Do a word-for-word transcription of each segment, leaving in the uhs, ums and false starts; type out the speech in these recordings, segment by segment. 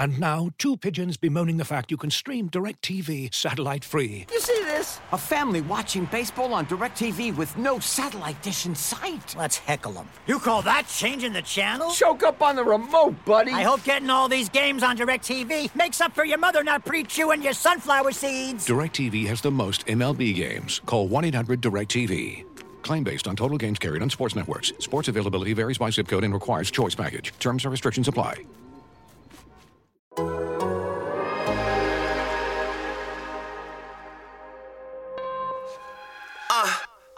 And now, two pigeons bemoaning the fact you can stream DirecTV satellite-free. You see this? A family watching baseball on DirecTV with no satellite dish in sight. Let's heckle them. You call that changing the channel? Choke up on the remote, buddy. I hope getting all these games on DirecTV makes up for your mother not pre-chewing your sunflower seeds. DirecTV has the most M L B games. Call one eight hundred direct T V. Claim based on total games carried on sports networks. Sports availability varies by zip code and requires choice package. Terms and restrictions apply. Uh,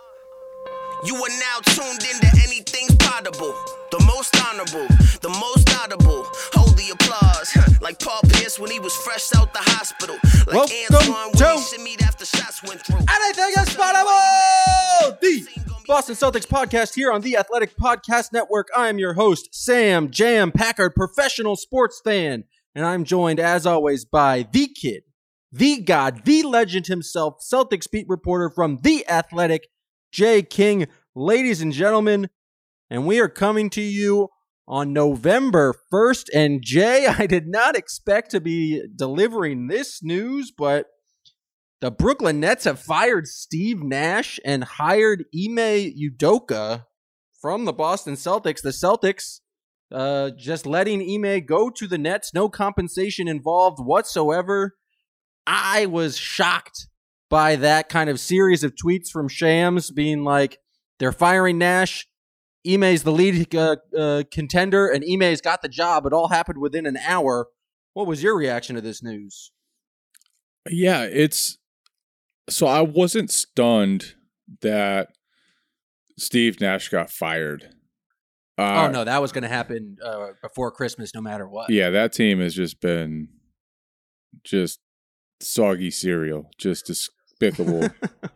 you are now tuned into Anything's Potable. The most honorable, the most audible. Hold the applause, like Paul Pierce when he was fresh out the hospital. Like Welcome Antoine to when he shimmied after shots went through. Anything is Potable! The Boston Celtics podcast here on the Athletic Podcast Network. I am your host, Sam Jam Packard, professional sports fan. And I'm joined, as always, by the kid, the god, the legend himself, Celtics beat reporter from The Athletic, Jay King. Ladies and gentlemen, and we are coming to you on November first. And Jay, I did not expect to be delivering this news, but the Brooklyn Nets have fired Steve Nash and hired Ime Udoka from the Boston Celtics. The Celtics uh, just letting Ime go to the Nets, no compensation involved whatsoever. I was shocked by that kind of series of tweets from Shams being like, they're firing Nash. Ime's the lead uh, uh, contender, and Ime's got the job. It all happened within an hour. What was your reaction to this news? Yeah, it's... So I wasn't stunned that Steve Nash got fired. Uh, oh, no, that was going to happen uh, before Christmas no matter what. Yeah, that team has just been just soggy cereal, just despicable.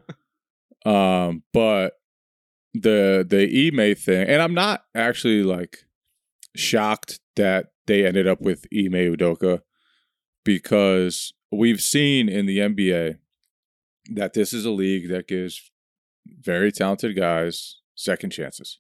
um, but the the Ime thing, and I'm not actually like shocked that they ended up with Ime Udoka, because we've seen in the N B A that this is a league that gives very talented guys second chances.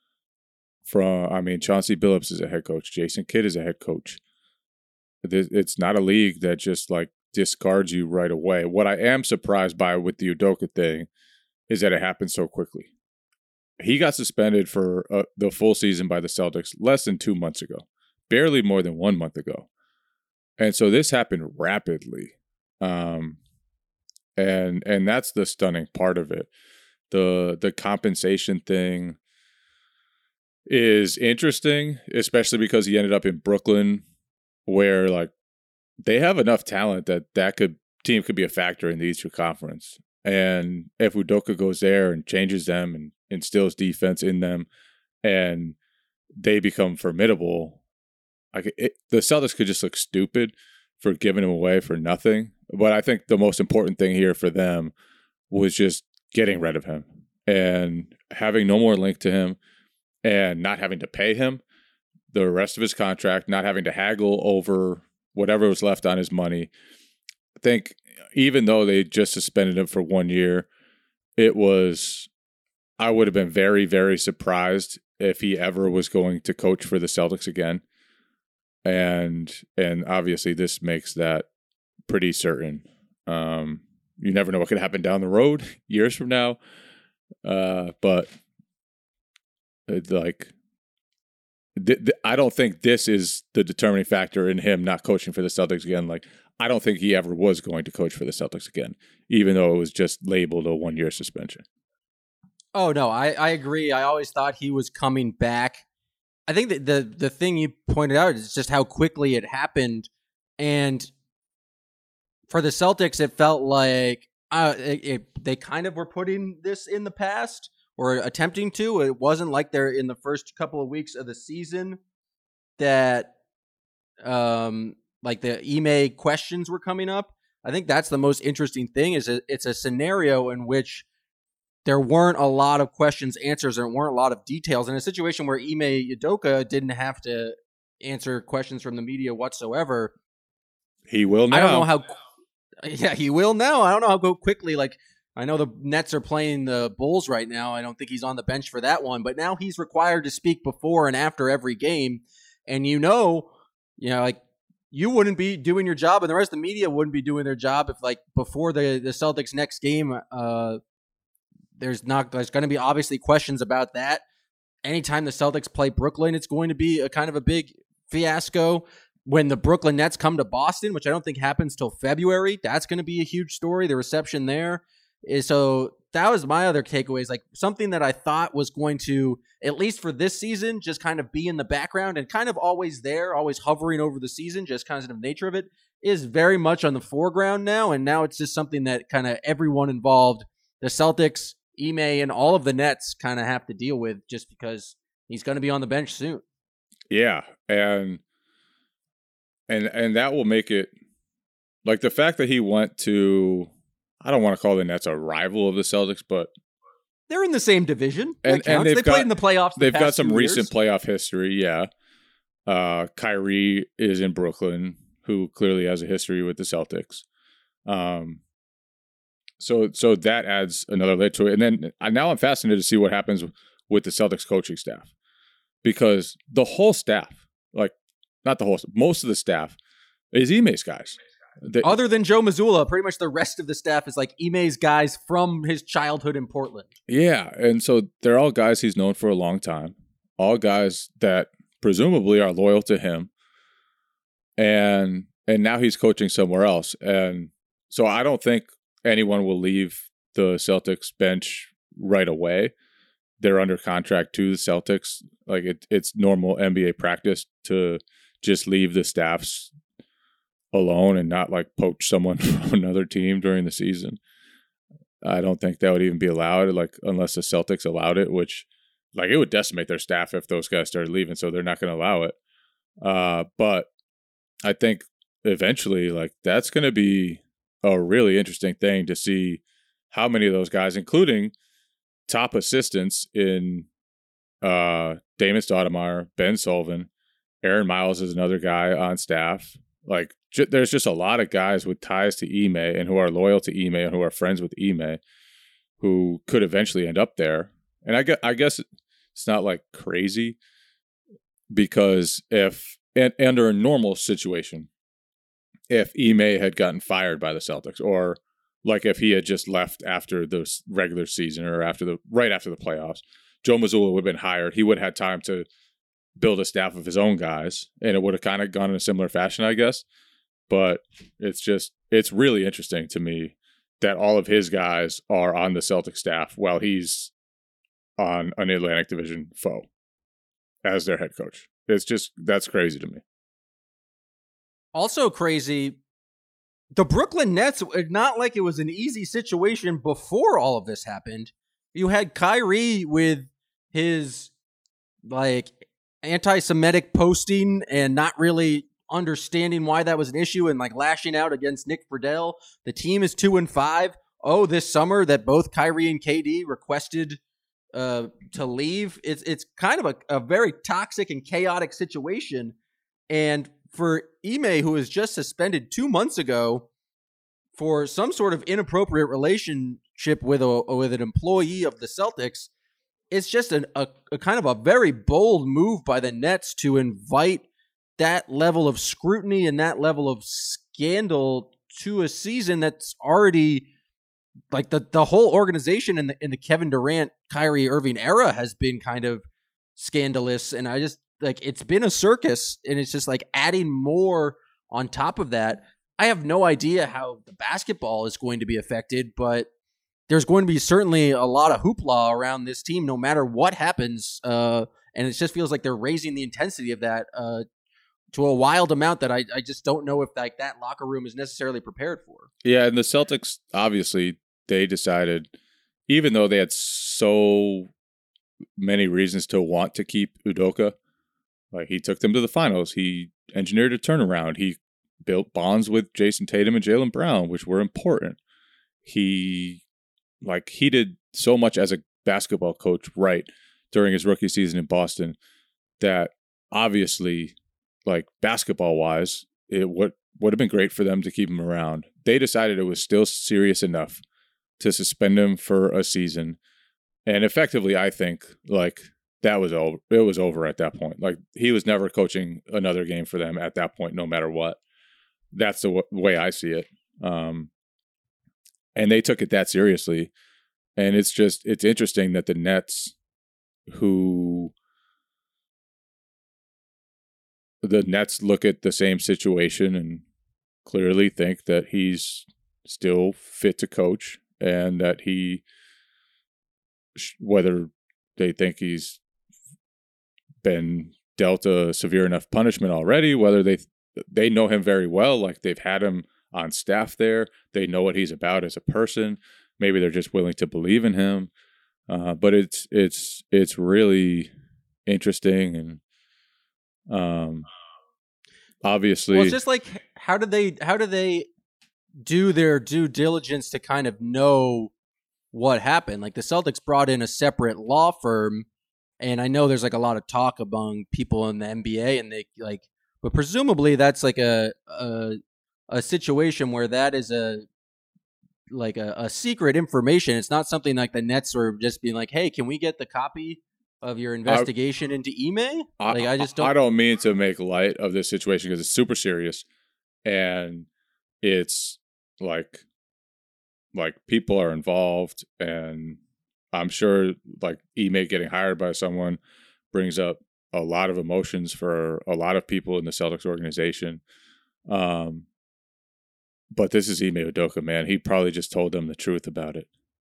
From, I mean, Chauncey Billups is a head coach. Jason Kidd is a head coach. It's not a league that just like discards you right away. What I am surprised by with the Udoka thing is that it happened so quickly. He got suspended for uh, the full season by the Celtics less than two months ago, barely more than one month ago. And so this happened rapidly. Um, and and that's the stunning part of it. The the compensation thing is interesting, especially because he ended up in Brooklyn, where like they have enough talent that that could team could be a factor in the Eastern Conference. And if Udoka goes there and changes them and instills defense in them, and they become formidable, like it, the Celtics could just look stupid for giving him away for nothing. But I think the most important thing here for them was just getting rid of him and having no more link to him, and not having to pay him the rest of his contract, not having to haggle over whatever was left on his money. I think even though they just suspended him for one year, it was, I would have been very, very surprised if he ever was going to coach for the Celtics again. And and obviously this makes that pretty certain. Um, you never know what could happen down the road, years from now. Uh, but like, th- th- I don't think this is the determining factor in him not coaching for the Celtics again. Like, I don't think he ever was going to coach for the Celtics again, even though it was just labeled a one-year suspension. Oh, no, I, I agree. I always thought he was coming back. I think that the, the thing you pointed out is just how quickly it happened. And for the Celtics, it felt like uh, it, it, they kind of were putting this in the past, or attempting to. It wasn't like they're in the first couple of weeks of the season that um, like the Ime questions were coming up. I think that's the most interesting thing, is it, it's a scenario in which there weren't a lot of questions, answers, and weren't a lot of details. In a situation where Ime Udoka didn't have to answer questions from the media whatsoever. He will now. I don't know how. Yeah, he will now. I don't know how go quickly. Like, I know the Nets are playing the Bulls right now. I don't think he's on the bench for that one, but now he's required to speak before and after every game. And you know, you know, like you wouldn't be doing your job, and the rest of the media wouldn't be doing their job if, like, before the, the Celtics' next game, uh, there's not there's going to be obviously questions about that. Anytime the Celtics play Brooklyn, it's going to be a kind of a big fiasco. When the Brooklyn Nets come to Boston, which I don't think happens till February, that's going to be a huge story. The reception there is so. That was my other takeaways. Like something that I thought was going to, at least for this season, just kind of be in the background and kind of always there, always hovering over the season, just kind of the nature of it, is very much on the foreground now. And now it's just something that kind of everyone involved, the Celtics, Ime, and all of the Nets kind of have to deal with just because he's going to be on the bench soon. Yeah. And, and, and that will make it like the fact that he went to, I don't want to call the Nets a rival of the Celtics, but they're in the same division. And, and they've they got, played in the playoffs. The they've got some recent years. playoff history. Yeah. Uh, Kyrie is in Brooklyn, who clearly has a history with the Celtics. Um, so, so that adds another layer to it. And then I, now I'm fascinated to see what happens with the Celtics coaching staff, because the whole staff, like not the whole, most of the staff is Ime's guys. The, Other than Joe Mazzulla, pretty much the rest of the staff is like Ime's guys from his childhood in Portland. Yeah, and so they're all guys he's known for a long time, all guys that presumably are loyal to him, and and now he's coaching somewhere else. And so I don't think anyone will leave the Celtics bench right away. They're under contract to the Celtics. Like it, it's normal N B A practice to just leave the staffs alone and not like poach someone from another team during the season. I don't think that would even be allowed, like unless the Celtics allowed it, which like it would decimate their staff if those guys started leaving. So they're not going to allow it. Uh, but I think eventually, like that's going to be a really interesting thing to see how many of those guys, including top assistants in uh, Damon Stoudemire, Ben Sullivan, Aaron Miles is another guy on staff. Like j- there's just a lot of guys with ties to Ime and who are loyal to Ime and who are friends with Ime who could eventually end up there. And I guess, I guess it's not like crazy because if and, under a normal situation, if Ime had gotten fired by the Celtics, or like if he had just left after the regular season or after the right after the playoffs, Joe Mazzulla would have been hired. He would have had time to build a staff of his own guys, and it would have kind of gone in a similar fashion, I guess. But it's just, it's really interesting to me that all of his guys are on the Celtic staff while he's on an Atlantic Division foe as their head coach. It's just, that's crazy to me. Also crazy, the Brooklyn Nets, not like it was an easy situation before all of this happened. You had Kyrie with his, like, anti-Semitic posting and not really understanding why that was an issue and like lashing out against Nick Friedel. The team is two and five. Oh, this summer that both Kyrie and K D requested uh, to leave. It's it's kind of a, a very toxic and chaotic situation. And for Ime, who was just suspended two months ago for some sort of inappropriate relationship with a with an employee of the Celtics, it's just an, a, a kind of a very bold move by the Nets to invite that level of scrutiny and that level of scandal to a season that's already like the, the whole organization in the, in the Kevin Durant, Kyrie Irving era has been kind of scandalous. And I just like, it's been a circus, and it's just like adding more on top of that. I have no idea how the basketball is going to be affected, but there's going to be certainly a lot of hoopla around this team no matter what happens. Uh, and it just feels like they're raising the intensity of that uh, to a wild amount that I, I just don't know if like that locker room is necessarily prepared for. Yeah, and the Celtics, obviously, they decided, even though they had so many reasons to want to keep Udoka, like he took them to the finals, he engineered a turnaround, he built bonds with Jason Tatum and Jaylen Brown, which were important. He... Like, he did so much as a basketball coach right during his rookie season in Boston that obviously, like, basketball-wise, it would, would have been great for them to keep him around. They decided it was still serious enough to suspend him for a season. And effectively, I think, like, that was over. It was over at that point. Like, he was never coaching another game for them at that point, no matter what. that's the w- way I see it. Um, and they took it that seriously. And it's just, it's interesting that the Nets, who the Nets look at the same situation and clearly think that he's still fit to coach, and that he, whether they think he's been dealt a severe enough punishment already, whether they they know him very well, like they've had him on staff there, they know what he's about as a person. Maybe they're just willing to believe in him. Uh, but it's it's it's really interesting, and um, obviously, well, it's just like how do they how do they do their due diligence to kind of know what happened? Like the Celtics brought in a separate law firm, and I know there's like a lot of talk among people in the N B A, and they like, but presumably that's like a a, a situation where that is a like a, a secret information. It's not something like the Nets are just being like, hey, can we get the copy of your investigation I, into Ime? Like, I, I just don't. I don't mean to make light of this situation because it's super serious, and it's like, like people are involved, and I'm sure like Ime getting hired by someone brings up a lot of emotions for a lot of people in the Celtics organization. Um, but this is Ime Udoka, man. He probably just told them the truth about it.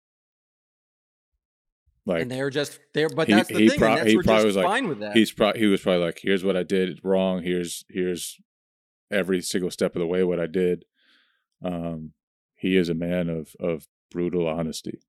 Like, and they're just there, but he, that's the he thing. Pro- and that's he we're probably just was fine like, with that. He's pro- he was probably like, here's what I did wrong. Here's here's every single step of the way what I did. Um, he is a man of of brutal honesty.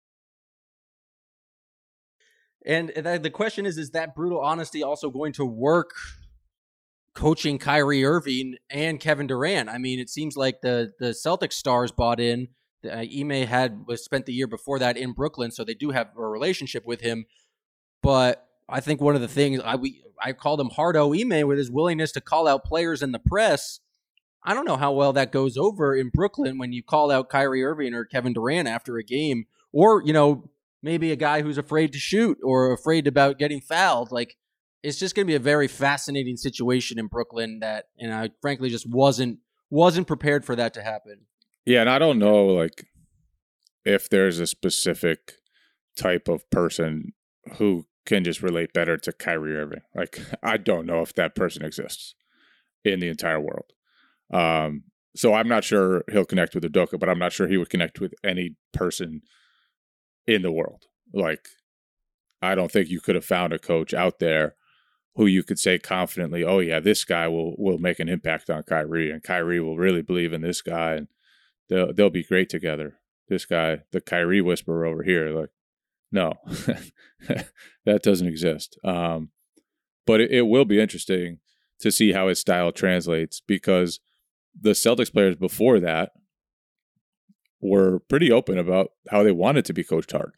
And the question is, is that brutal honesty also going to work coaching Kyrie Irving and Kevin Durant? I mean, it seems like the the Celtics stars bought in. Uh, Ime had was spent the year before that in Brooklyn, so they do have a relationship with him. But I think one of the things I we I called him Hardo Ime with his willingness to call out players in the press. I don't know how well that goes over in Brooklyn when you call out Kyrie Irving or Kevin Durant after a game, or you know maybe a guy who's afraid to shoot or afraid about getting fouled. Like, it's just going to be a very fascinating situation in Brooklyn that, and I frankly just wasn't wasn't prepared for that to happen. Yeah, and I don't know, like, if there's a specific type of person who can just relate better to Kyrie Irving. Like, I don't know if that person exists in the entire world. Um, so I'm not sure he'll connect with Udoka, but I'm not sure he would connect with any person in the world. Like, I don't think you could have found a coach out there who you could say confidently, oh yeah, this guy will will make an impact on Kyrie, and Kyrie will really believe in this guy, and they'll they'll be great together. This guy, the Kyrie whisperer over here, like, no, that doesn't exist. Um, but it, it will be interesting to see how his style translates, because the Celtics players before that were pretty open about how they wanted to be coached hard.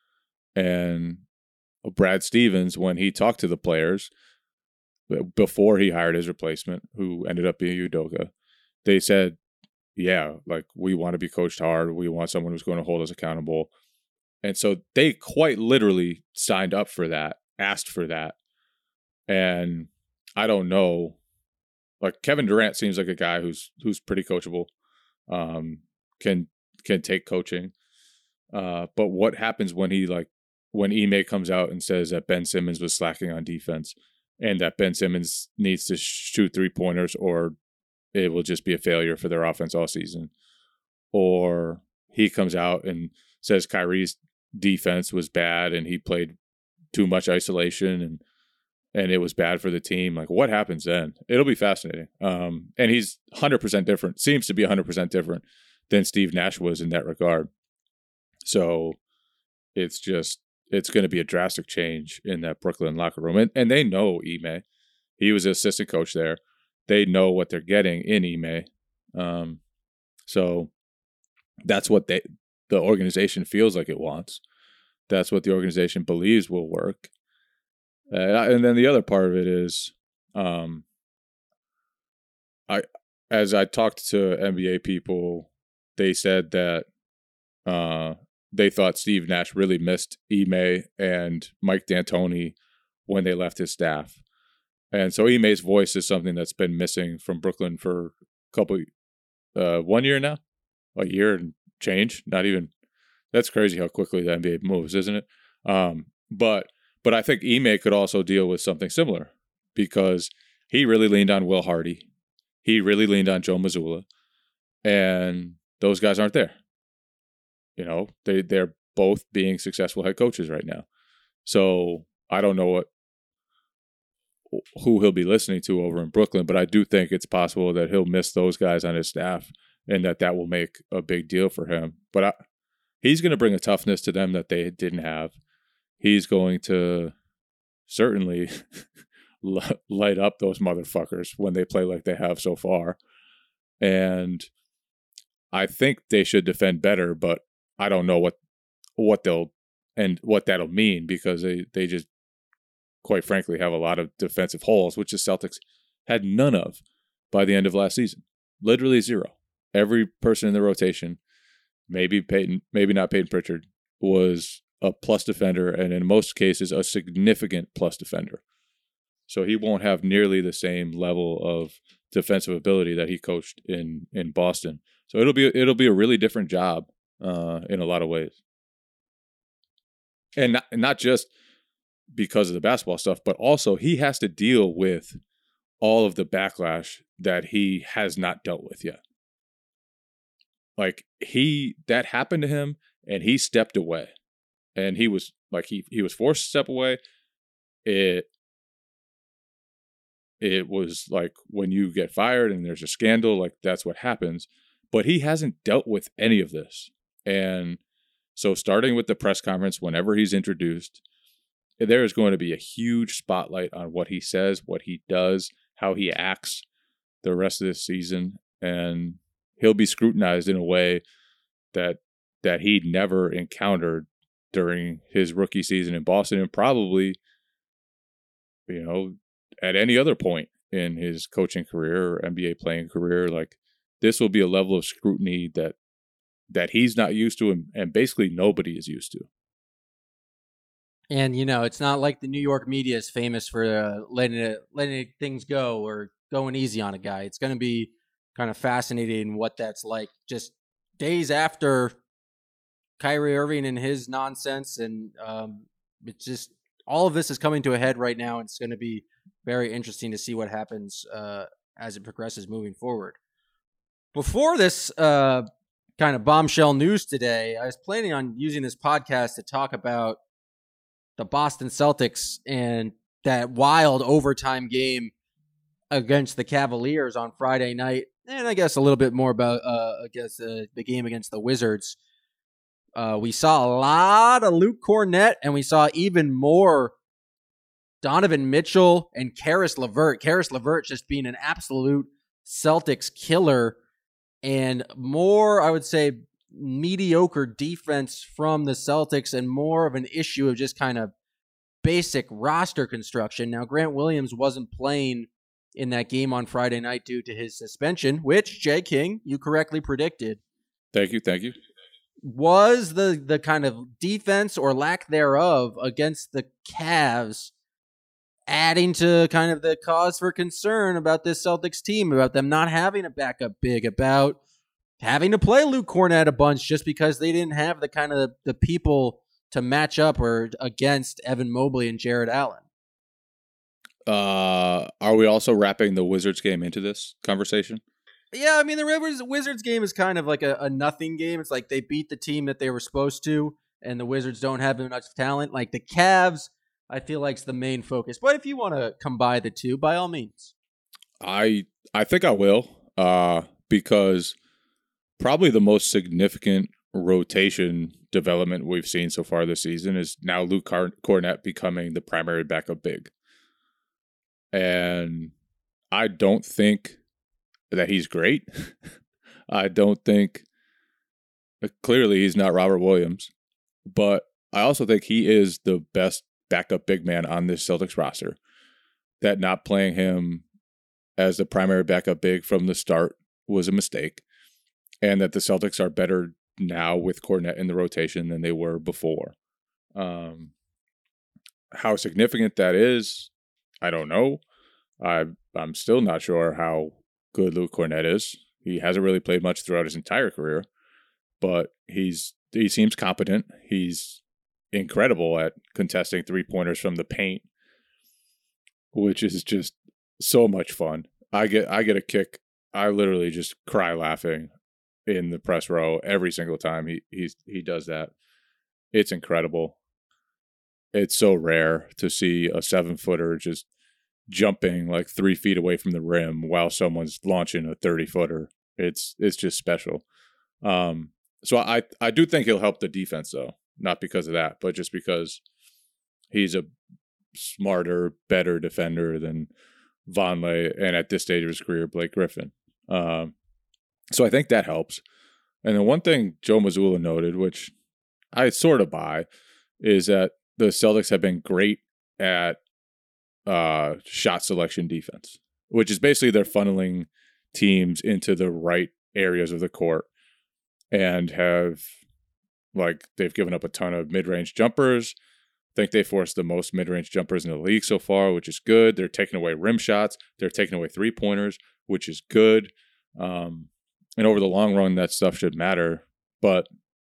And Brad Stevens, when he talked to the players before he hired his replacement, who ended up being Udoka, they said, yeah, like, we want to be coached hard. We want someone who's going to hold us accountable. And so they quite literally signed up for that, asked for that. And I don't know, like, Kevin Durant seems like a guy who's who's pretty coachable, um, can can take coaching. Uh, but what happens when he, like, when Ime comes out and says that Ben Simmons was slacking on defense and that Ben Simmons needs to shoot three-pointers or it will just be a failure for their offense all season? Or he comes out and says Kyrie's defense was bad and he played too much isolation and and it was bad for the team. Like, what happens then? It'll be fascinating. Um, and he's one hundred percent different, seems to be one hundred percent different than Steve Nash was in that regard. So it's just, it's going to be a drastic change in that Brooklyn locker room. And, and they know Ime. He was an assistant coach there. They know what they're getting in Ime. Um, so that's what they, the organization feels like it wants. That's what the organization believes will work. Uh, and then the other part of it is, um, I, as I talked to N B A people, they said that uh, they thought Steve Nash really missed Ime and Mike D'Antoni when they left his staff. And so Ime's voice is something that's been missing from Brooklyn for couple, uh, one year now, a year and change. Not even. That's crazy how quickly the N B A moves, isn't it? Um, but but I think Ime could also deal with something similar because he really leaned on Will Hardy, he really leaned on Joe Mazzulla, and those guys aren't there. You know, they they're both being successful head coaches right now. So I don't know what who he'll be listening to over in Brooklyn, but I do think it's possible that he'll miss those guys on his staff and that that will make a big deal for him. But I, he's going to bring a toughness to them that they didn't have. He's going to certainly light up those motherfuckers when they play like they have so far. And I think they should defend better, but I don't know what what they'll and what that'll mean because they, they just, quite frankly, have a lot of defensive holes, which the Celtics had none of by the end of last season. Literally zero. Every person in the rotation, maybe Peyton, maybe not Peyton Pritchard, was a plus defender, and in most cases, a significant plus defender. So he won't have nearly the same level of defensive ability that he coached in, in Boston. So it'll be it'll be a really different job uh, in a lot of ways, and not, not just because of the basketball stuff, but also he has to deal with all of the backlash that he has not dealt with yet. Like he, that happened to him and he stepped away and he was like, he, he was forced to step away. It, it was like when you get fired and there's a scandal, like that's what happens, but he hasn't dealt with any of this. And so starting with the press conference, whenever he's introduced, there is going to be a huge spotlight on what he says, what he does, how he acts the rest of this season. And he'll be scrutinized in a way that that he never encountered during his rookie season in Boston and probably, you know, at any other point in his coaching career or N B A playing career. Like this will be a level of scrutiny that that he's not used to and, and basically nobody is used to. And, you know, it's not like the New York media is famous for uh, letting it, letting things go or going easy on a guy. It's going to be kind of fascinating what that's like just days after Kyrie Irving and his nonsense. And um, it's just all of this is coming to a head right now. It's going to be very interesting to see what happens uh, as it progresses moving forward. Before this uh, kind of bombshell news today, I was planning on using this podcast to talk about the Boston Celtics and that wild overtime game against the Cavaliers on Friday night. And I guess a little bit more about uh, against uh, the game against the Wizards. Uh, we saw a lot of Luke Kornet, and we saw even more Donovan Mitchell and Karis LeVert. Karis LeVert just being an absolute Celtics killer, and more, I would say, mediocre defense from the Celtics and more of an issue of just kind of basic roster construction. Now, Grant Williams wasn't playing in that game on Friday night due to his suspension, which, Jay King, you correctly predicted. Thank you, thank you. Was the, the kind of defense or lack thereof against the Cavs adding to kind of the cause for concern about this Celtics team, about them not having a backup big, about having to play Luke Kornet a bunch just because they didn't have the kind of the, the people to match up or against Evan Mobley and Jared Allen? Uh, are we also wrapping the Wizards game into this conversation? Yeah, I mean, the Rivers Wizards game is kind of like a, a nothing game. It's like they beat the team that they were supposed to, and the Wizards don't have much talent. Like the Cavs, I feel like is the main focus. But if you want to combine the two, by all means. I I think I will, uh, because probably the most significant rotation development we've seen so far this season is now Luke Kornet becoming the primary backup big. And I don't think that he's great. I don't think, clearly he's not Robert Williams, but I also think he is the best backup big man on this Celtics roster. That not playing him as the primary backup big from the start was a mistake, and that the Celtics are better now with Kornet in the rotation than they were before. Um, how significant that is, I don't know. I, I'm still not sure how good Luke Kornet is. He hasn't really played much throughout his entire career, but he's he seems competent. He's incredible at contesting three-pointers from the paint, which is just so much fun. I get I get a kick. I literally just cry laughing in the press row every single time he he's, he does that. It's incredible. It's so rare to see a seven-footer just jumping like three feet away from the rim while someone's launching a thirty-footer. It's it's just special. Um, so I I do think he'll help the defense though, not because of that, but just because he's a smarter, better defender than Vonleh and at this stage of his career, Blake Griffin. Um, so I think that helps. And then one thing Joe Mazzulla noted, which I sort of buy, is that the Celtics have been great at uh, shot selection defense, which is basically they're funneling teams into the right areas of the court and have, like, they've given up a ton of mid-range jumpers. I think they forced the most mid-range jumpers in the league so far, which is good. They're taking away rim shots. They're taking away three-pointers, which is good. Um, and over the long run, that stuff should matter. But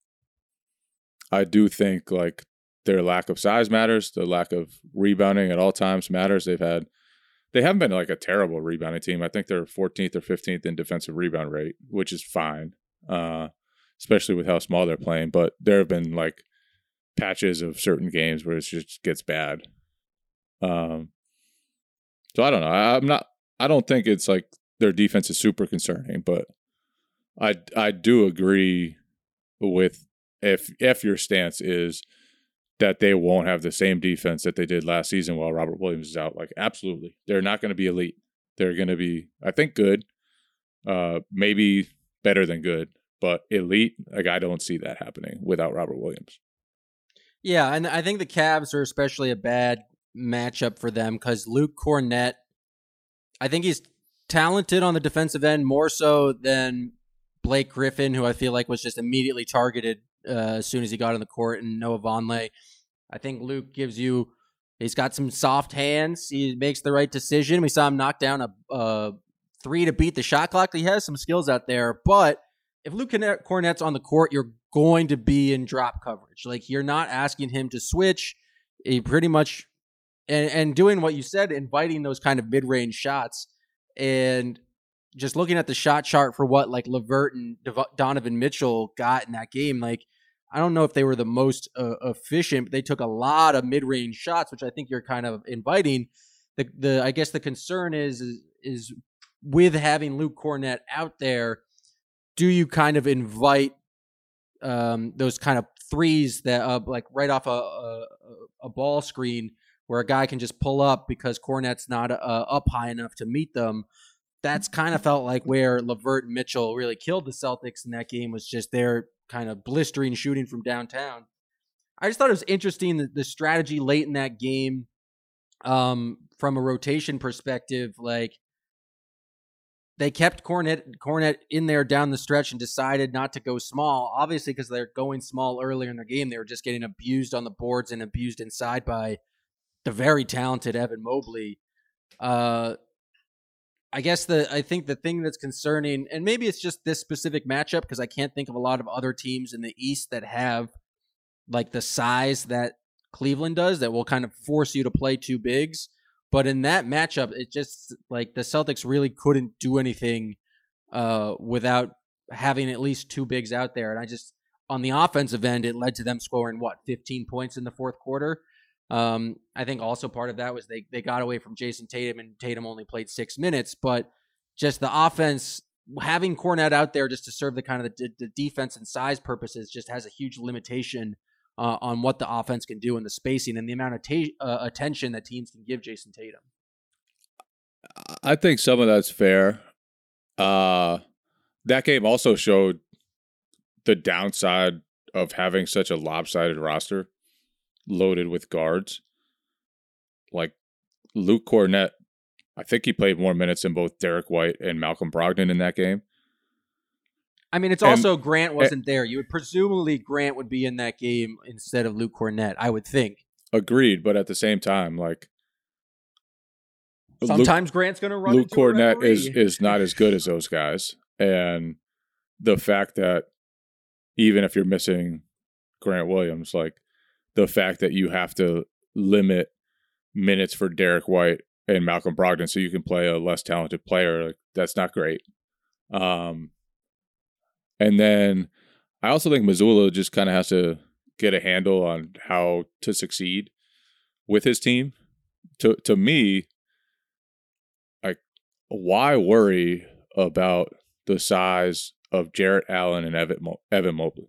I do think, like, their lack of size matters. The lack of rebounding at all times matters. They've had, they haven't been like a terrible rebounding team. I think they're fourteenth or fifteenth in defensive rebound rate, which is fine, uh, especially with how small they're playing. But there have been like patches of certain games where it just gets bad. Um, so I don't know. I, I'm not. I don't think it's like their defense is super concerning, but I I do agree with if if your stance is that they won't have the same defense that they did last season while Robert Williams is out. Like, absolutely. They're not going to be elite. They're going to be, I think, good. Uh, maybe better than good. But elite, like, I don't see that happening without Robert Williams. Yeah, and I think the Cavs are especially a bad matchup for them because Luke Kornet, I think he's talented on the defensive end more so than Blake Griffin, who I feel like was just immediately targeted Uh, as soon as he got on the court, and Noah Vonleh. I think Luke gives you, he's got some soft hands. He makes the right decision. We saw him knock down a, a three to beat the shot clock. He has some skills out there, but if Luke Kornet's on the court, you're going to be in drop coverage. Like, you're not asking him to switch. He pretty much, and, and doing what you said, inviting those kind of mid-range shots, and just looking at the shot chart for what like LeVert and Dev- Donovan Mitchell got in that game, like, I don't know if they were the most uh, efficient, but they took a lot of mid-range shots, which I think you're kind of inviting. The the I guess the concern is is, is with having Luke Kornet out there, do you kind of invite um, those kind of threes that uh, like right off a, a a ball screen where a guy can just pull up because Kornet's not uh, up high enough to meet them? That's kind of felt like where LeVert and Mitchell really killed the Celtics in that game, was just their kind of blistering shooting from downtown. I just thought it was interesting that the strategy late in that game, um, from a rotation perspective, like they kept Kornet, Kornet in there down the stretch and decided not to go small, obviously because they're going small earlier in their game. They were just getting abused on the boards and abused inside by the very talented Evan Mobley. Uh, I guess the I think the thing that's concerning, and maybe it's just this specific matchup because I can't think of a lot of other teams in the East that have like the size that Cleveland does that will kind of force you to play two bigs. But in that matchup, it just like the Celtics really couldn't do anything uh, without having at least two bigs out there. And I just, on the offensive end, it led to them scoring what, fifteen points in the fourth quarter. Um, I think also part of that was they, they got away from Jason Tatum, and Tatum only played six minutes, but just the offense, having Kornet out there just to serve the kind of the, the defense and size purposes just has a huge limitation uh, on what the offense can do in the spacing and the amount of ta- uh, attention that teams can give Jason Tatum. I think some of that's fair. Uh, that game also showed the downside of having such a lopsided roster loaded with guards. Like Luke Kornet, I think he played more minutes than both Derek White and Malcolm Brogdon in that game. I mean, it's and, also Grant wasn't and, there. You would presumably Grant would be in that game instead of Luke Kornet, I would think. Agreed, but at the same time, like sometimes Luke, Grant's going to run. Luke into Kornet is is not as good as those guys. And the fact that even if you're missing Grant Williams, like the fact that you have to limit minutes for Derek White and Malcolm Brogdon so you can play a less talented player, like, that's not great. Um, and then I also think Mazzulla just kind of has to get a handle on how to succeed with his team. To to me, like, why worry about the size of Jarrett Allen and Evan, Mo- Evan Mobley?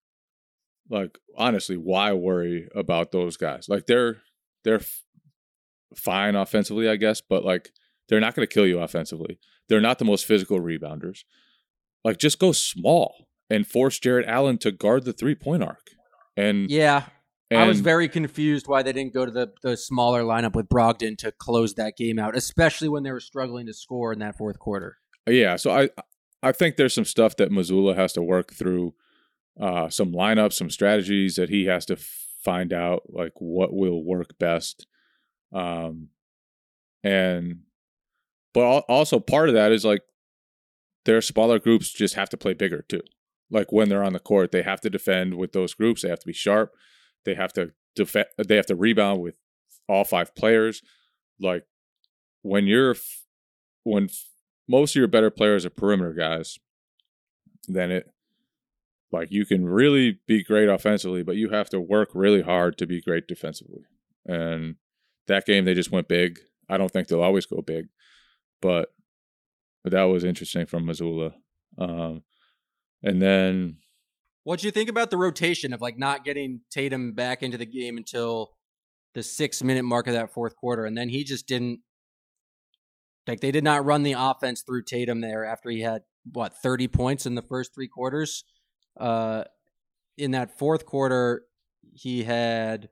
Like, honestly, why worry about those guys? Like, they're they're f- fine offensively, I guess, but like, they're not going to kill you offensively. They're not the most physical rebounders. Like, just go small and force Jarrett Allen to guard the three-point arc. And Yeah. and, I was very confused why they didn't go to the, the smaller lineup with Brogdon to close that game out, especially when they were struggling to score in that fourth quarter. Yeah, so I I think there's some stuff that Mazzulla has to work through, uh, some lineups, some strategies that he has to find out, like what will work best. Um, and but also part of that is like their smaller groups just have to play bigger too. Like when they're on the court, they have to defend with those groups. They have to be sharp. They have to defend. They have to rebound with all five players. Like when you're when most of your better players are perimeter guys, then it like you can really be great offensively, but you have to work really hard to be great defensively. And that game they just went big. I don't think they'll always go big, but but that was interesting from Mazzulla. Um, and then, What'd you think about the rotation of like not getting Tatum back into the game until the six minute mark of that fourth quarter, and then he just didn't like they did not run the offense through Tatum there after he had what thirty points in the first three quarters. Uh, in that fourth quarter, he had.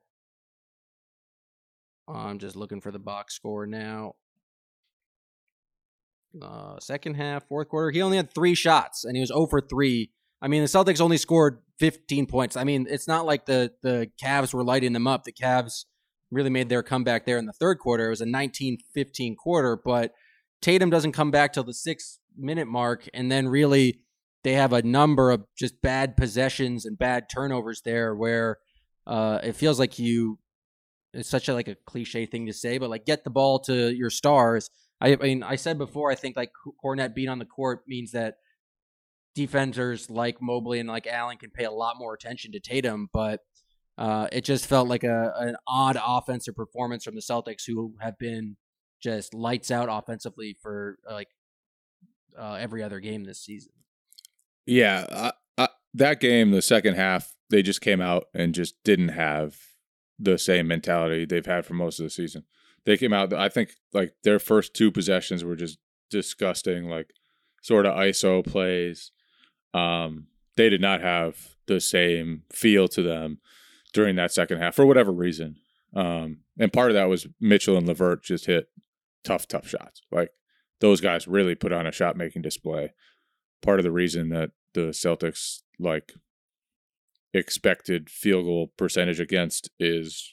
I'm just looking for the box score now. Uh, second half, fourth quarter, he only had three shots, and he was zero for three. I mean, the Celtics only scored fifteen points. I mean, it's not like the the Cavs were lighting them up. The Cavs really made their comeback there in the third quarter. It was a nineteen fifteen quarter, but Tatum doesn't come back till the six-minute mark, and then really they have a number of just bad possessions and bad turnovers there where uh, it feels like you – it's such a like a cliche thing to say, but like get the ball to your stars. I, I mean, I said before, I think like Kornet being on the court means that defenders like Mobley and like Allen can pay a lot more attention to Tatum, but uh, it just felt like a an odd offensive performance from the Celtics, who have been just lights out offensively for like uh, every other game this season. yeah, I, I, that game, the second half, they just came out and just didn't have the same mentality they've had for most of the season. They came out, I think, like their first two possessions were just disgusting, like sort of I S O plays. Um, they did not have the same feel to them during that second half for whatever reason. Um, and part of that was Mitchell and LeVert just hit tough, tough shots. Like those guys really put on a shot-making display. Part of the reason that the Celtics like expected field goal percentage against is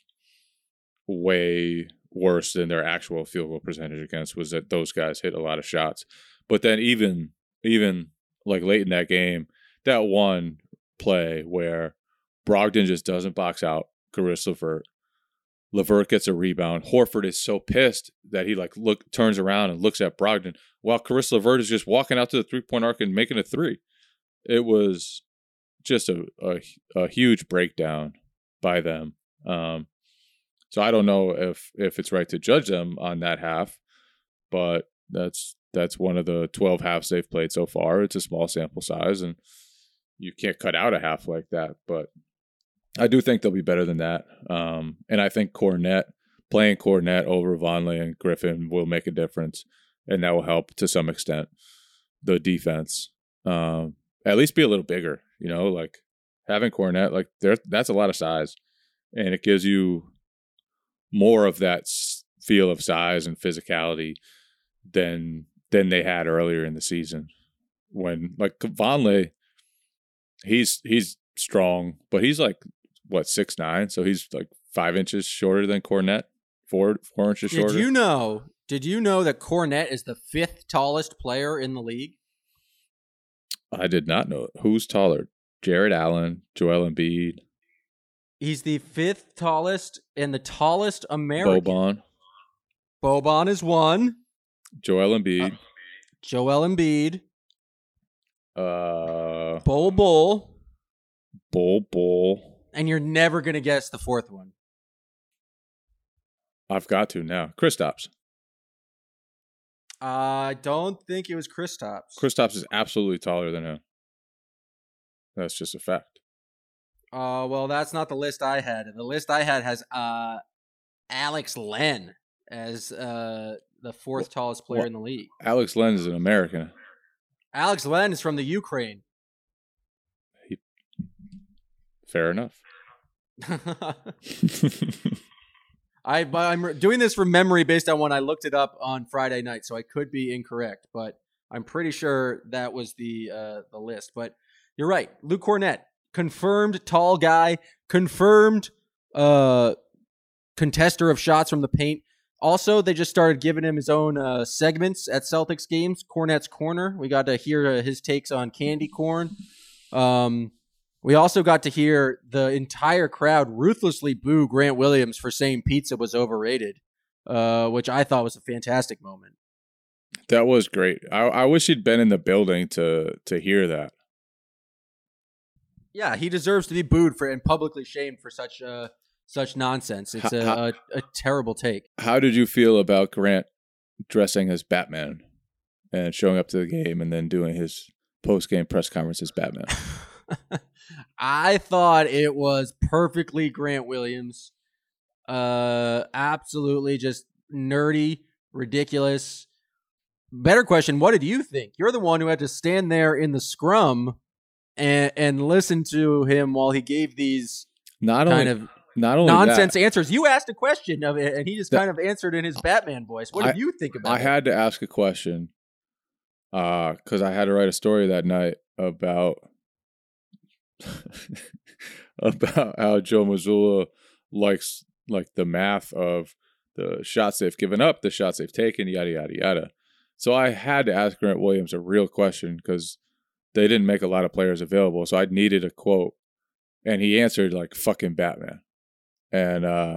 way worse than their actual field goal percentage against was that those guys hit a lot of shots. But then even even like late in that game, that one play where Brogdon just doesn't box out Caris LeVert. LeVert gets a rebound. Horford is so pissed that he like look turns around and looks at Brogdon while Caris LeVert is just walking out to the three-point arc and making a three. It was just a, a, a huge breakdown by them. Um, so I don't know if if it's right to judge them on that half, but that's that's one of the twelve halves they've played so far. It's a small sample size, and you can't cut out a half like that. But I do think they'll be better than that. Um, and I think Kornet, playing Kornet over Vonleh and Griffin will make a difference, and that will help to some extent the defense. Um, at least be a little bigger, you know, like having Kornet, like there, that's a lot of size, and it gives you more of that feel of size and physicality than than they had earlier in the season. When like Vonleh, he's he's strong, but he's like what six nine, so he's like five inches shorter than Kornet, four four inches shorter. Did you know? Did you know that Kornet is the fifth tallest player in the league? I did not know. Who's taller? Jared Allen, Joel Embiid, He's the fifth tallest and the tallest American. Boban, Boban is one. Joel Embiid, Uh, Joel Embiid. uh, Bol Bol. Bol Bol. And you're never going to guess the fourth one. I've got to now. Kristaps. I don't think it was Kristaps. Kristaps is absolutely taller than him. That's just a fact. Uh, well, that's not the list I had. The list I had has uh, Alex Len as uh, the fourth tallest player well, in the league. Alex Len is an American. Alex Len is from the Ukraine. He, fair enough. I, but I'm doing this from memory based on when I looked it up on Friday night, so I could be incorrect, but I'm pretty sure that was the uh, the list. But you're right, Luke Cornett, confirmed tall guy, confirmed uh, contester of shots from the paint. Also, they just started giving him his own uh, segments at Celtics games. Cornett's Corner. We got to hear uh, his takes on candy corn. Um, we also got to hear the entire crowd ruthlessly boo Grant Williams for saying pizza was overrated, uh, which I thought was a fantastic moment. That was great. I, I wish he'd been in the building to to hear that. Yeah, he deserves to be booed for and publicly shamed for such uh, such nonsense. It's a, How- a, a terrible take. How did you feel about Grant dressing as Batman and showing up to the game and then doing his post-game press conference as Batman? I thought it was perfectly Grant Williams. Uh, absolutely just nerdy, ridiculous. Better question, what did you think? You're the one who had to stand there in the scrum and and listen to him while he gave these Not kind only of not only nonsense that, answers. You asked a question of it, and he just That- kind of answered in his Batman voice. What did I- you think about I it? had to ask a question because I had to write a story that night about about how Joe Mazzulla likes like the math of the shots they've given up, the shots they've taken, yada yada yada. So I had to ask Grant Williams a real question because they didn't make a lot of players available. So I needed a quote, and he answered like "fucking Batman," and uh,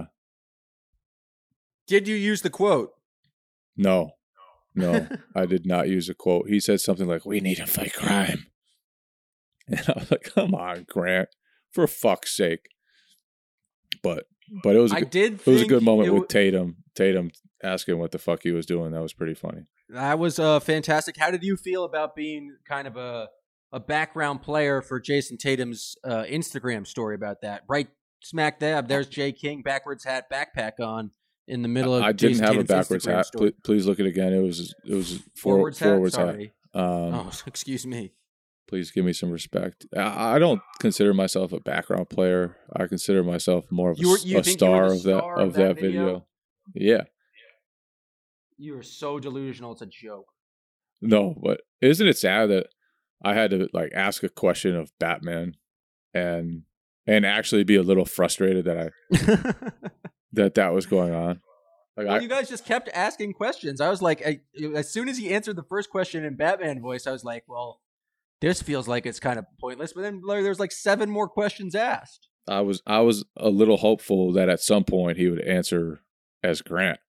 Did you use the quote? no, no, I did not use a quote. He said something like, "We need to fight crime." And I was like, come on, Grant, for fuck's sake. But but it was a I good, did it was a think good moment it with w- Tatum. Tatum asking what the fuck he was doing. That was pretty funny. That was uh, fantastic. How did you feel about being kind of a a background player for Jason Tatum's uh, Instagram story about that? Right smack dab, there's Jay King, backwards hat, backpack on in the middle of I didn't Jason have Tatum's a backwards Instagram hat. story. Please, please look at it again. It was it was for, Forwards hat? forwards Sorry. hat. Um, Oh, excuse me. Please give me some respect. I, I don't consider myself a background player. I consider myself more of a, You were- s- you a think you were star the of that star of of that that video. video? Yeah. You are so delusional. It's a joke. No, but isn't it sad that I had to like ask a question of Batman and and actually be a little frustrated that I that that was going on. Like Well, I, you guys just kept asking questions. I was like, I, as soon as he answered the first question in Batman voice, I was like, well, this feels like it's kind of pointless. But then like, there's like seven more questions asked. I was I was a little hopeful that at some point he would answer as Grant.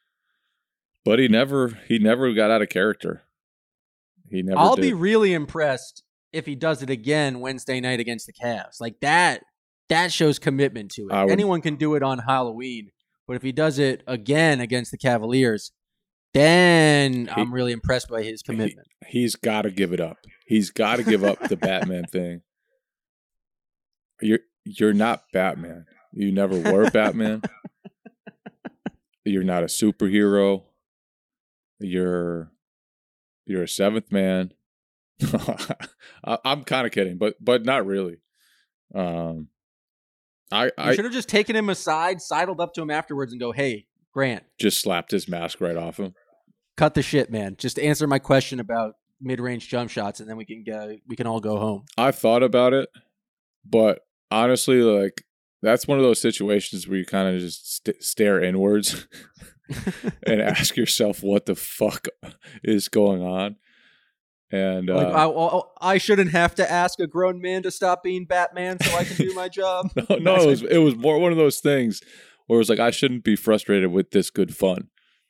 But he never he never got out of character. He never I'll did. be really impressed if he does it again Wednesday night against the Cavs. Like that, that shows commitment to it. I would- Anyone can do it on Halloween, but if he does it again against the Cavaliers, then He- I'm really impressed by his commitment. He, he's got to give it up. He's got to give up the Batman thing. You're you're not Batman. You never were Batman. You're not a superhero. You're you're a seventh man. I, I'm kind of kidding, but but not really. Um, I You I should have just taken him aside, sidled up to him afterwards, and go, "Hey, Grant, just slapped his mask right off him. cut the shit, man. Just answer my question about mid-range jump shots, and then we can go. We can all go home." I thought about it, but honestly, like that's one of those situations where you kind of just st- stare inwards and ask yourself what the fuck is going on. And Like uh, I, I shouldn't have to ask a grown man to stop being Batman so I can do my job. no, no it was it was more one of those things where it was like I shouldn't be frustrated with this good fun.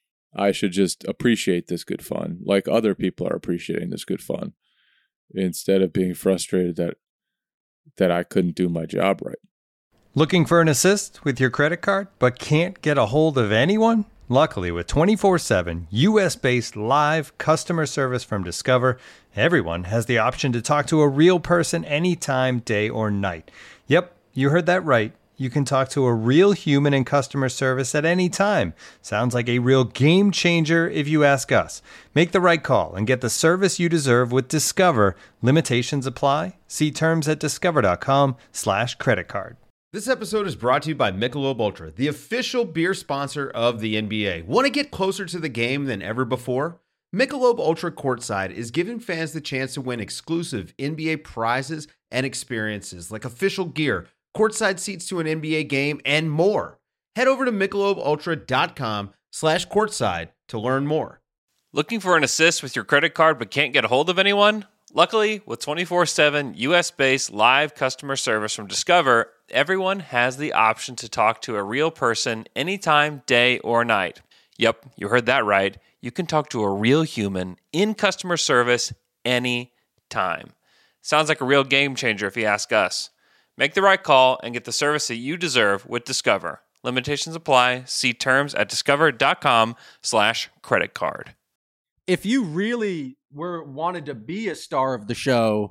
I should just appreciate this good fun, like other people are appreciating this good fun, instead of being frustrated that that I couldn't do my job right. Looking for an assist with your credit card, but can't get a hold of anyone? Luckily, with twenty-four seven U S-based live customer service from Discover, everyone has the option to talk to a real person anytime, day or night. Yep, you heard that right. You can talk to a real human in customer service at any time. Sounds like a real game changer if you ask us. Make the right call and get the service you deserve with Discover. Limitations apply. See terms at discover.com slash credit card. This episode is brought to you by Michelob Ultra, the official beer sponsor of the N B A. Want to get closer to the game than ever before? Michelob Ultra Courtside is giving fans the chance to win exclusive N B A prizes and experiences like official gear, courtside seats to an N B A game, and more. Head over to michelobultra.com slash courtside to learn more. Looking for an assist with your credit card but can't get a hold of anyone? Luckily, with twenty-four seven U S-based live customer service from Discover, everyone has the option to talk to a real person anytime, day or night. Yep, you heard that right. You can talk to a real human in customer service anytime. Sounds like a real game changer if you ask us. Make the right call and get the service that you deserve with Discover. Limitations apply. See terms at discover.com slash credit card. If you really were wanted to be a star of the show,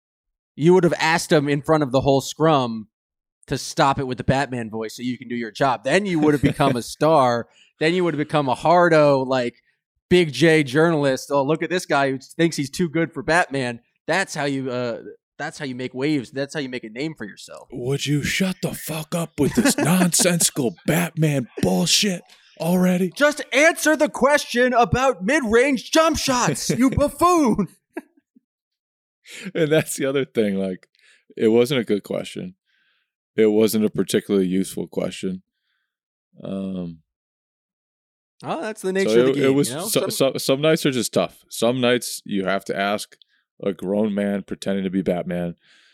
you would have asked him in front of the whole scrum to stop it with the Batman voice so you can do your job. Then you would have become a star. Then you would have become a hardo, like Big J journalist. Oh, look at this guy who thinks he's too good for Batman. That's how you uh, that's how you make waves. That's how you make a name for yourself. Would you shut the fuck up with this nonsensical Batman bullshit already? Just answer the question about mid-range jump shots, you buffoon. And that's the other thing. Like, it wasn't a good question. It wasn't a particularly useful question. Um, oh, that's the nature so of the it, game. It was you know? so, some, some, some nights are just tough. Some nights you have to ask a grown man pretending to be Batman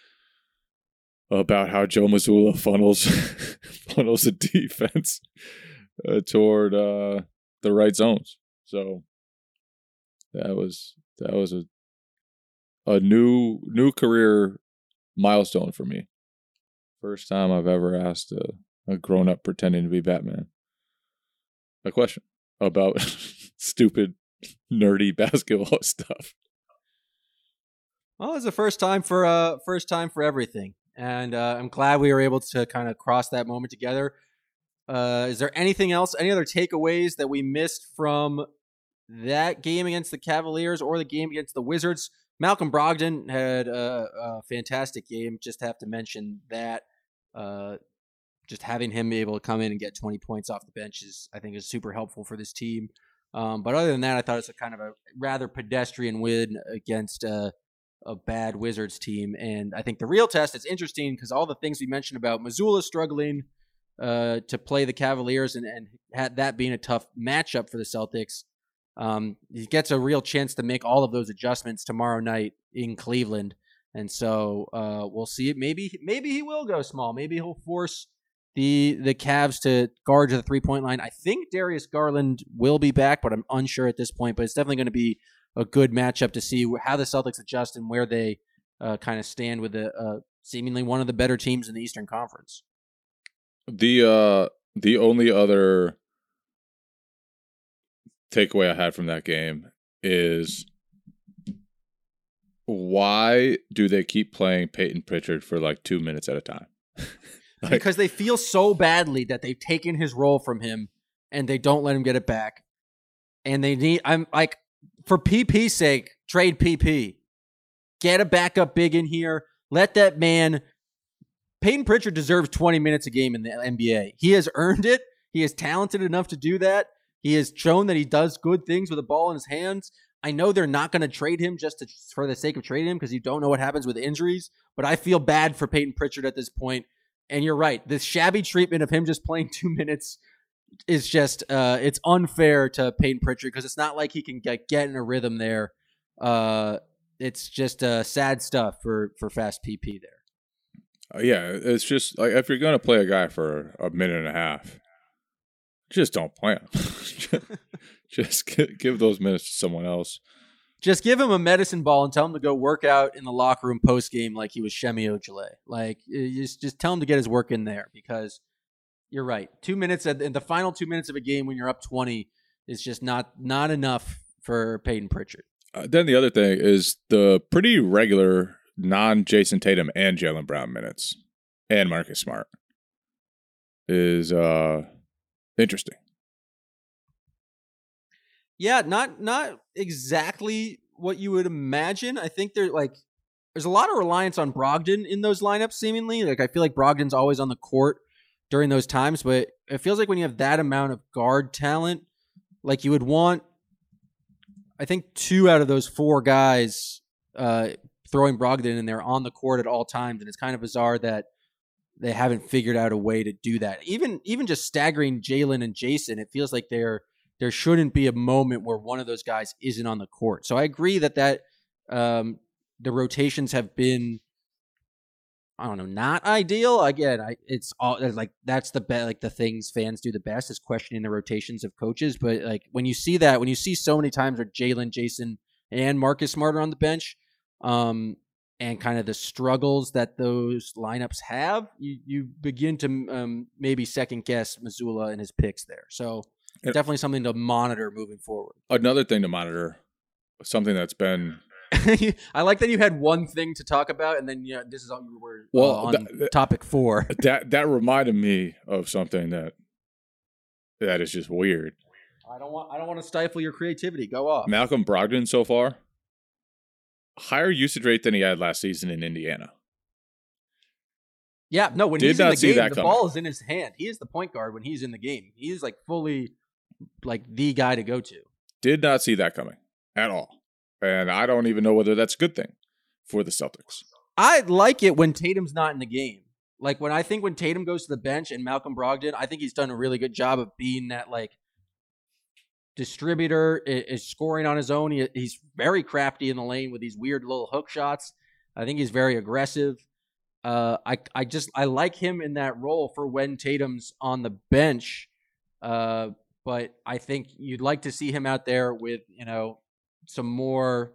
about how Joe Mazzulla funnels funnels a defense uh, toward uh, the right zones. So that was that was a a new new career milestone for me. First time I've ever asked a, a grown up pretending to be Batman a question about stupid, nerdy basketball stuff. Well, it was the first time for uh, first time for everything, and uh, I'm glad we were able to kind of cross that moment together. Uh, is there anything else, any other takeaways that we missed from that game against the Cavaliers or the game against the Wizards? Malcolm Brogdon had a, a fantastic game. Just have to mention that. Uh, just having him be able to come in and get twenty points off the bench is, I think, is super helpful for this team. Um, but other than that, I thought it's a kind of a rather pedestrian win against uh, a bad Wizards team. And I think the real test is interesting because all the things we mentioned about Mazzulla struggling uh, to play the Cavaliers and, and had that being a tough matchup for the Celtics, um, he gets a real chance to make all of those adjustments tomorrow night in Cleveland. And so uh, we'll see it. Maybe maybe he will go small. Maybe he'll force the the Cavs to guard to the three-point line. I think Darius Garland will be back, but I'm unsure at this point. But it's definitely going to be a good matchup to see how the Celtics adjust and where they uh, kind of stand with the uh, seemingly one of the better teams in the Eastern Conference. The uh, the only other takeaway I had from that game is, why do they keep playing Peyton Pritchard for like two minutes at a time? Like, because they feel so badly that they've taken his role from him and they don't let him get it back. And they need, I'm like, for P P's sake, trade P P. Get a backup big in here. Let that man, Peyton Pritchard deserves twenty minutes a game in the N B A. He has earned it. He is talented enough to do that. He has shown that he does good things with the ball in his hands. I know they're not going to trade him just to, for the sake of trading him because you don't know what happens with injuries, but I feel bad for Peyton Pritchard at this point. And you're right. This shabby treatment of him just playing two minutes is just, uh, it's unfair to Peyton Pritchard because it's not like he can get, get in a rhythm there. Uh, it's just uh, sad stuff for, for fast P P there. Uh, yeah, it's just like if you're going to play a guy for a minute and a half, just don't play him. Just give those minutes to someone else. Just give him a medicine ball and tell him to go work out in the locker room post game like he was Shemi Ojale. Like just just tell him to get his work in there, because you're right. Two minutes at in the final two minutes of a game when you're up twenty is just not not enough for Peyton Pritchard. Uh, then the other thing is the pretty regular non-Jason Tatum and Jaylen Brown minutes and Marcus Smart is uh, interesting. Yeah, not not exactly what you would imagine. I think there like there's a lot of reliance on Brogdon in those lineups. Seemingly, like I feel like Brogdon's always on the court during those times, but it feels like when you have that amount of guard talent, like you would want, I think two out of those four guys uh, throwing Brogdon in there on the court at all times, and it's kind of bizarre that they haven't figured out a way to do that. Even even just staggering Jaylen and Jason, it feels like they're. There shouldn't be a moment where one of those guys isn't on the court. So I agree that that um, the rotations have been, I don't know, not ideal. Again, I it's all like that's the be- like the things fans do the best is questioning the rotations of coaches. But like when you see that, when you see so many times where Jaylen, Jason, and Marcus Smart are on the bench, um, and kind of the struggles that those lineups have, you you begin to um, maybe second guess Mazzulla and his picks there. So. Definitely something to monitor moving forward. Another thing to monitor, something that's been... I like that you had one thing to talk about, and then yeah, this is on, we're well, uh, on that, topic four. That that reminded me of something that that is just weird. I don't want I don't want to stifle your creativity. Go off. Malcolm Brogdon so far, higher usage rate than he had last season in Indiana. Yeah, no, when Did he's in the game, the coming. ball is in his hand. He is the point guard when he's in the game. He is like fully like the guy to go to. Did not see that coming at all. And I don't even know whether that's a good thing for the Celtics. I like it when Tatum's not in the game. Like when I think when Tatum goes to the bench and Malcolm Brogdon, I think he's done a really good job of being that like distributor, is scoring on his own. He, he's very crafty in the lane with these weird little hook shots. I think he's very aggressive. Uh, I I just I like him in that role for when Tatum's on the bench. Uh, but I think you'd like to see him out there with, you know, some more.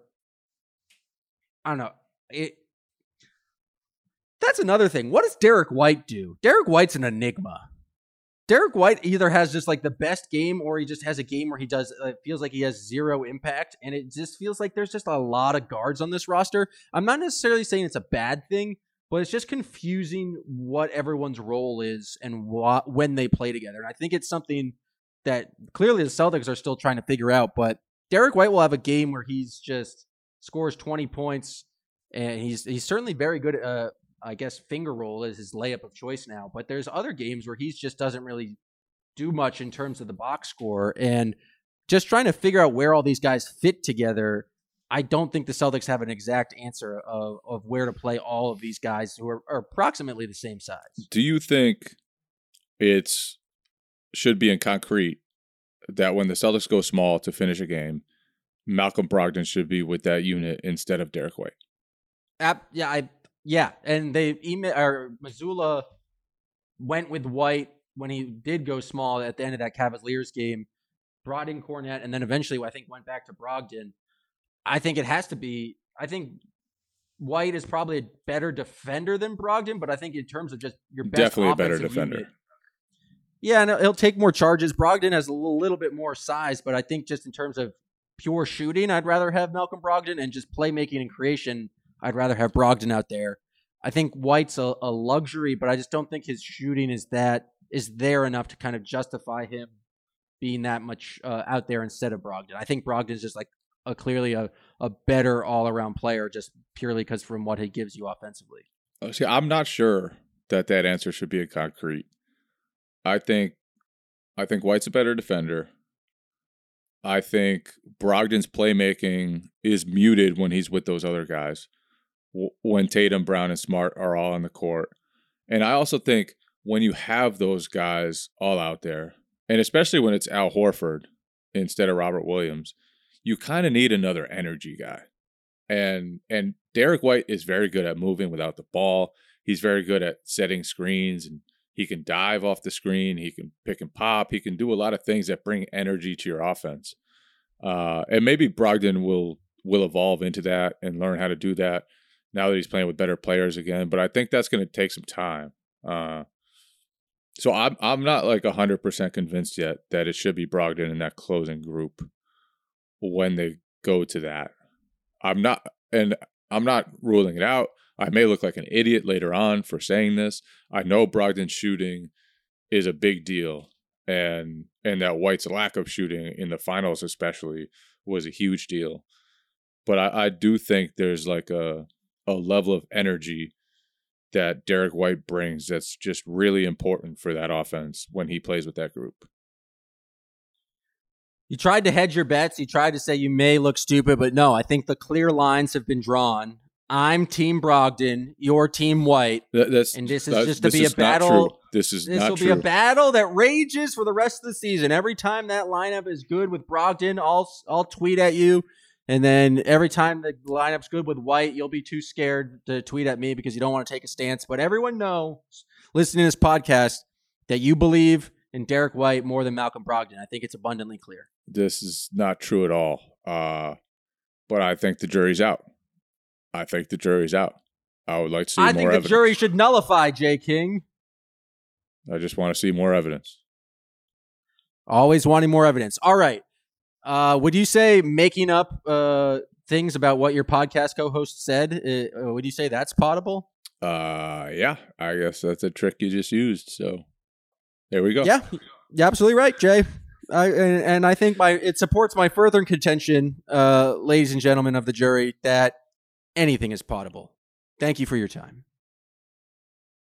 I don't know. It. That's another thing. What does Derek White do? Derek White's an enigma. Derek White either has just like the best game, or he just has a game where he does. It feels like he has zero impact, and it just feels like there's just a lot of guards on this roster. I'm not necessarily saying it's a bad thing, but it's just confusing what everyone's role is and wh- when they play together. And I think it's something that clearly the Celtics are still trying to figure out. But Derek White will have a game where he's just scores twenty points, and he's he's certainly very good at, uh, I guess, finger roll is his layup of choice now. But there's other games where he just doesn't really do much in terms of the box score. And just trying to figure out where all these guys fit together, I don't think the Celtics have an exact answer of, of where to play all of these guys who are, are approximately the same size. Do you think it's should be in concrete that when the Celtics go small to finish a game, Malcolm Brogdon should be with that unit instead of Derek White? Uh, yeah, I yeah, and they email or Mazzulla went with White when he did go small at the end of that Cavaliers game, brought in Cornette, and then eventually I think went back to Brogdon. I think it has to be. I think White is probably a better defender than Brogdon, but I think in terms of just your best definitely a better defender. Unit, yeah, and he'll take more charges. Brogdon has a little, little bit more size, but I think just in terms of pure shooting, I'd rather have Malcolm Brogdon, and just playmaking and creation, I'd rather have Brogdon out there. I think White's a, a luxury, but I just don't think his shooting is that is there enough to kind of justify him being that much uh, out there instead of Brogdon. I think Brogdon is just like a clearly a, a better all-around player, just purely because from what he gives you offensively. Oh, see, I'm not sure that that answer should be a concrete. I think, I think White's a better defender. I think Brogdon's playmaking is muted when he's with those other guys, w- when Tatum, Brown, and Smart are all on the court. And I also think when you have those guys all out there, and especially when it's Al Horford instead of Robert Williams, you kind of need another energy guy. And and Derek White is very good at moving without the ball. He's very good at setting screens, and he can dive off the screen. He can pick and pop. He can do a lot of things that bring energy to your offense. Uh, and maybe Brogdon will will evolve into that and learn how to do that now that he's playing with better players again. But I think that's going to take some time. Uh, so I'm I'm not like one hundred percent convinced yet that it should be Brogdon in that closing group when they go to that. I'm not, and I'm not ruling it out. I may look like an idiot later on for saying this. I know Brogdon's shooting is a big deal, and and that White's lack of shooting in the finals especially was a huge deal. But I, I do think there's like a a level of energy that Derek White brings that's just really important for that offense when he plays with that group. You tried to hedge your bets. You tried to say you may look stupid, but no, I think the clear lines have been drawn. I'm Team Brogdon, you're Team White, that, that's, and this is that, just to this be is a battle. True. This is this not will true. be a battle that rages for the rest of the season. Every time that lineup is good with Brogdon, I'll I'll tweet at you, and then every time the lineup's good with White, you'll be too scared to tweet at me because you don't want to take a stance. But everyone knows, listening to this podcast, that you believe in Derek White more than Malcolm Brogdon. I think it's abundantly clear. This is not true at all. Uh, but I think the jury's out. I think the jury's out. I would like to see I more think evidence. the jury should nullify Jay King. I just want to see more evidence. Always wanting more evidence. All right. Uh, would you say making up uh, things about what your podcast co-host said, uh, would you say that's potable? Uh, yeah, I guess that's a trick you just used. So there we go. Yeah, you're absolutely right, Jay. I, and, and I think my it supports my further contention, uh, ladies and gentlemen of the jury, that anything is potable. Thank you for your time.